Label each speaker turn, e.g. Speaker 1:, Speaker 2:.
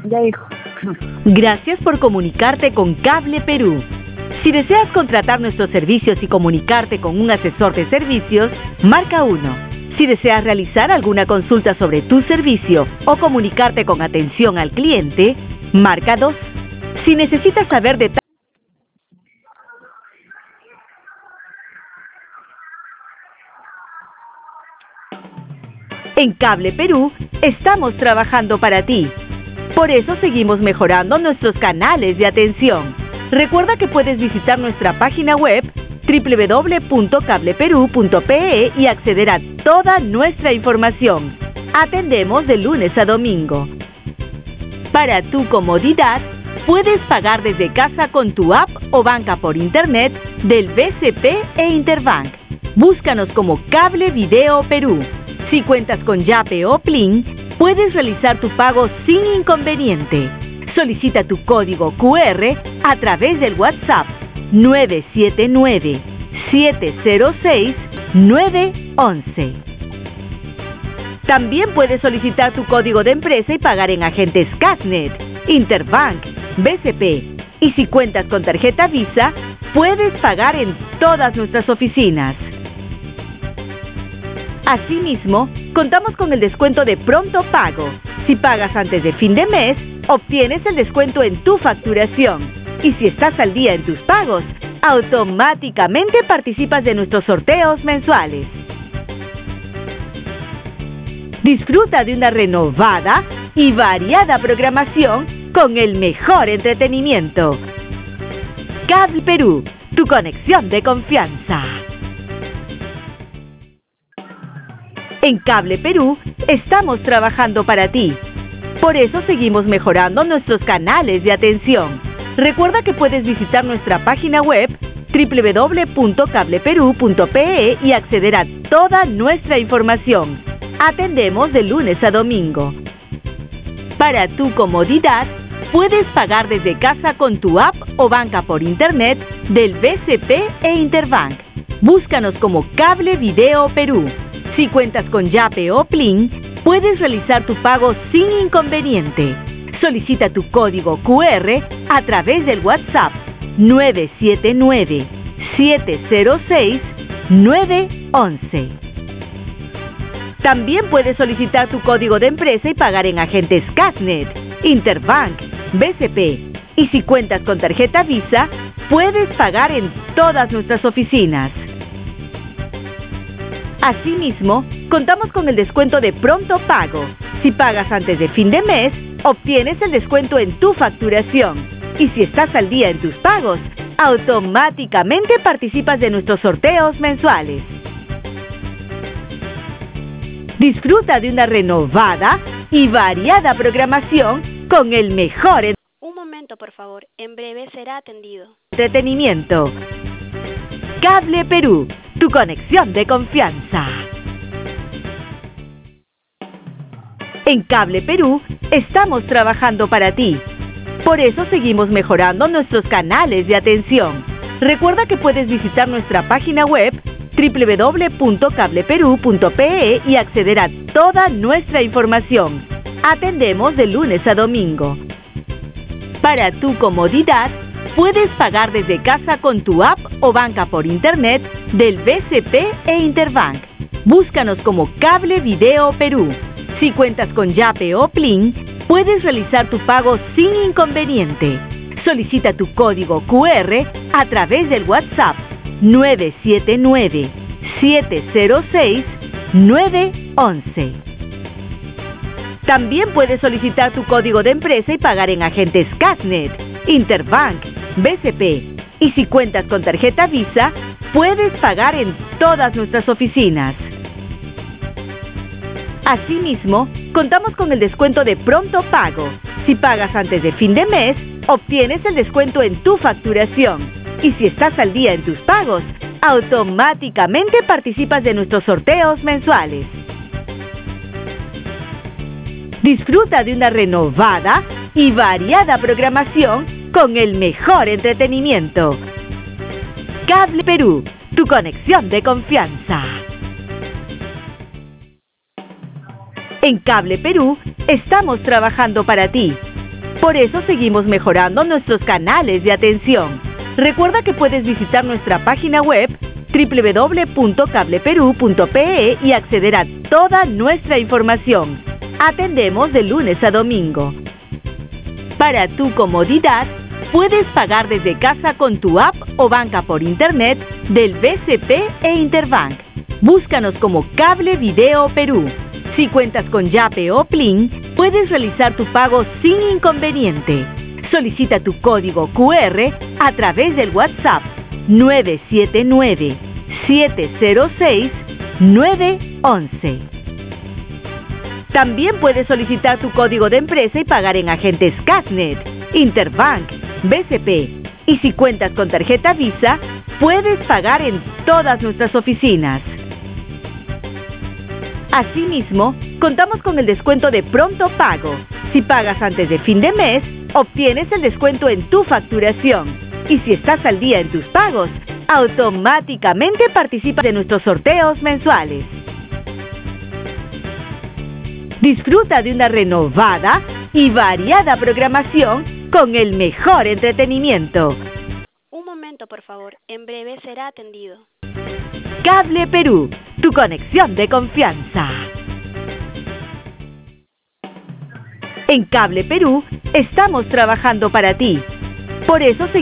Speaker 1: Ya dijo.
Speaker 2: Gracias por comunicarte con Cable Perú. Si deseas contratar nuestros servicios y comunicarte con un asesor de servicios, marca 1. Si deseas realizar alguna consulta sobre tu servicio o comunicarte con atención al cliente, marca 2. Si necesitas saber detalles en Cable Perú, estamos trabajando para ti. Por eso seguimos mejorando nuestros canales de atención. Recuerda que puedes visitar nuestra página web www.cableperú.pe y acceder a toda nuestra información. Atendemos de lunes a domingo. Para tu comodidad, puedes pagar desde casa con tu app o banca por internet del BCP e Interbank. Búscanos como Cable Video Perú. Si cuentas con Yape o Plin, puedes realizar tu pago sin inconveniente. Solicita tu código QR a través del WhatsApp 979-706-911. También puedes solicitar tu código de empresa y pagar en agentes Casnet, Interbank, BCP. Y si cuentas con tarjeta Visa, puedes pagar en todas nuestras oficinas. Asimismo, contamos con el descuento de pronto pago. Si pagas antes de fin de mes, obtienes el descuento en tu facturación. Y si estás al día en tus pagos, automáticamente participas de nuestros sorteos mensuales. Disfruta de una renovada y variada programación con el mejor entretenimiento. Cable Perú, tu conexión de confianza. En Cable Perú, estamos trabajando para ti. Por eso seguimos mejorando nuestros canales de atención. Recuerda que puedes visitar nuestra página web www.cableperú.pe y acceder a toda nuestra información. Atendemos de lunes a domingo. Para tu comodidad, puedes pagar desde casa con tu app o banca por internet del BCP e Interbank. Búscanos como Cable Video Perú. Si cuentas con Yape o Plin, puedes realizar tu pago sin inconveniente. Solicita tu código QR a través del WhatsApp 979-706-911. También puedes solicitar tu código de empresa y pagar en agentes Casnet, Interbank, BCP. Y si cuentas con tarjeta Visa, puedes pagar en todas nuestras oficinas. Asimismo, contamos con el descuento de pronto pago. Si pagas antes de fin de mes, obtienes el descuento en tu facturación. Y si estás al día en tus pagos, automáticamente participas de nuestros sorteos mensuales. Disfruta de una renovada y variada programación con el mejor
Speaker 3: Un momento, por favor. En breve será atendido.
Speaker 2: entretenimiento. Cable Perú, tu conexión de confianza. En Cable Perú, estamos trabajando para ti. Por eso seguimos mejorando nuestros canales de atención. Recuerda que puedes visitar nuestra página web www.cableperú.pe y acceder a toda nuestra información. Atendemos de lunes a domingo. Para tu comodidad, puedes pagar desde casa con tu app o banca por internet del BCP e Interbank. Búscanos como Cable Video Perú. Si cuentas con Yape o Plin, puedes realizar tu pago sin inconveniente. Solicita tu código QR a través del WhatsApp 979-706-911. También puedes solicitar tu código de empresa y pagar en agentes Casnet, Interbank, BCP. Y si cuentas con tarjeta Visa, puedes pagar en todas nuestras oficinas. Asimismo, contamos con el descuento de pronto pago. Si pagas antes de fin de mes, obtienes el descuento en tu facturación. Y si estás al día en tus pagos, automáticamente participas de nuestros sorteos mensuales. Disfruta de una renovada y variada programación con el mejor entretenimiento. Cable Perú, tu conexión de confianza. En Cable Perú, estamos trabajando para ti. Por eso seguimos mejorando nuestros canales de atención. Recuerda que puedes visitar nuestra página web www.cableperú.pe y acceder a toda nuestra información. Atendemos de lunes a domingo. Para tu comodidad, puedes pagar desde casa con tu app o banca por internet del BCP e Interbank. Búscanos como Cable Video Perú. Si cuentas con Yape o Plin, puedes realizar tu pago sin inconveniente. Solicita tu código QR a través del WhatsApp 979-706-911. También puedes solicitar tu código de empresa y pagar en agentes Casnet, Interbank, BCP. Y si cuentas con tarjeta Visa, puedes pagar en todas nuestras oficinas. Asimismo, contamos con el descuento de pronto pago. Si pagas antes de fin de mes, obtienes el descuento en tu facturación. Y si estás al día en tus pagos, automáticamente participas de nuestros sorteos mensuales. Disfruta de una renovada y variada programación con el mejor entretenimiento.
Speaker 3: Un momento, por favor. En breve será atendido.
Speaker 2: Cable Perú, tu conexión de confianza. En Cable Perú estamos trabajando para ti. Por eso